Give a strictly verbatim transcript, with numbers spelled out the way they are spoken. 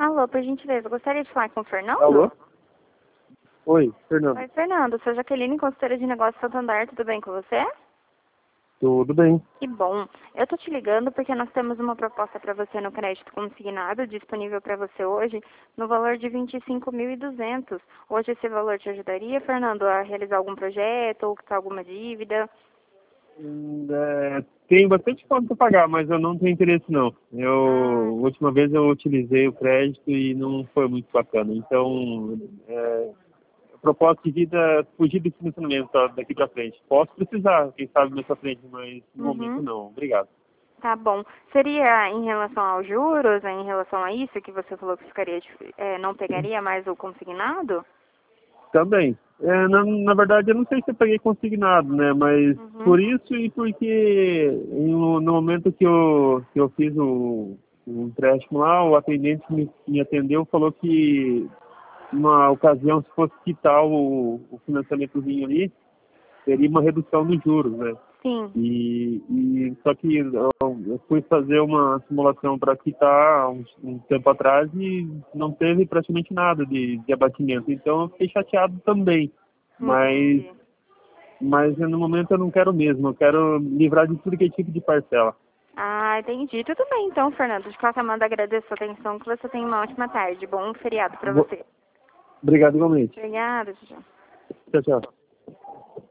Alô, por gentileza, gostaria de falar com o Fernando? Alô? Oi, Fernando. Oi, Fernando, sou Jaqueline, consultora de negócios Santander, tudo bem com você? Tudo bem. Que bom. Eu tô te ligando porque nós temos uma proposta para você no crédito consignado, disponível para você hoje, no valor de vinte e cinco mil e duzentos. Hoje esse valor te ajudaria, Fernando, a realizar algum projeto ou quitar alguma dívida? Hum, É, tenho bastante conta para pagar, mas eu não tenho interesse não. Eu, a última vez eu utilizei o crédito e não foi muito bacana. Então, é, a proposta de vida é fugir desse financiamento tá, daqui para frente. Posso precisar, quem sabe mais para frente, mas no momento Uhum. não. Obrigado. Tá bom. Seria em relação aos juros, né, em relação a isso que você falou que ficaria, dif- é, não pegaria mais o consignado? Também. É, na, na verdade, eu não sei se eu peguei consignado, né? Mas Uhum. por isso e porque no, no momento que eu, que eu fiz o, o empréstimo lá, o atendente que me, me atendeu falou que numa ocasião, se fosse quitar o, o financiamentozinho ali, teria uma redução nos juros, né? Sim. E, e só que eu, eu fui fazer uma simulação para quitar um, um tempo atrás e não teve praticamente nada de, de abatimento. Então eu fiquei chateado também. Mas, Entendi. mas no momento eu não quero mesmo. Eu quero livrar de tudo que é tipo de parcela. Ah, entendi. Tudo bem então, Fernando. De qualquer modo, agradeço a atenção, que você tenha uma ótima tarde. Bom feriado para Vou- você. Obrigado igualmente. Obrigada, tchau. Tchau, tchau.